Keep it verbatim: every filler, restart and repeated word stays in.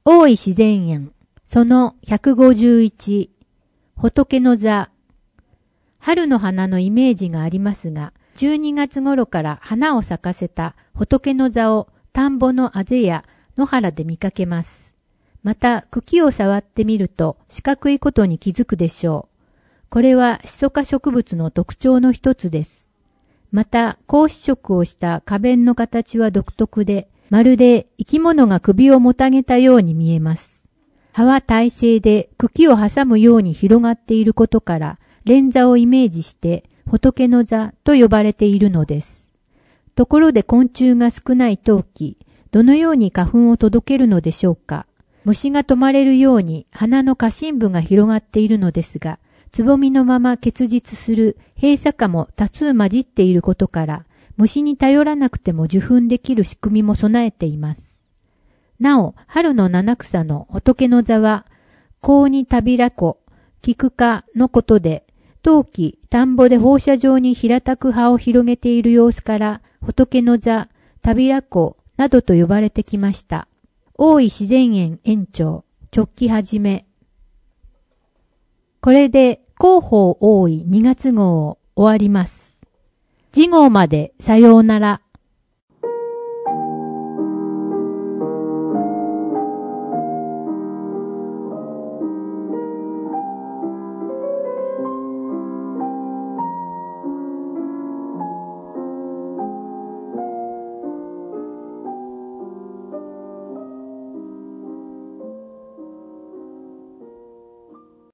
大井自然園、そのひゃくごじゅういち、仏の座。春の花のイメージがありますが、じゅうにがつ頃から花を咲かせた仏の座を田んぼのあぜや野原で見かけます。また、茎を触ってみると四角いことに気づくでしょう。これはシソ科植物の特徴の一つです。また、光子色をした花弁の形は独特で、まるで生き物が首をもたげたように見えます。葉は体勢で茎を挟むように広がっていることから、蓮座をイメージして仏の座と呼ばれているのです。ところで昆虫が少ない冬季、どのように花粉を届けるのでしょうか。虫が止まれるように花の花芯部が広がっているのですが、つぼみのまま結実する閉鎖花も多数混じっていることから、虫に頼らなくても受粉できる仕組みも備えています。なお、春の七草の仏の座は、香にたびらこ、菊科のことで、冬季、田んぼで放射状に平たく葉を広げている様子から、仏の座、たびらこなどと呼ばれてきました。大井自然園園長、直帰はじめ。これで広報大井にがつ号を終わります。次号までさようなら。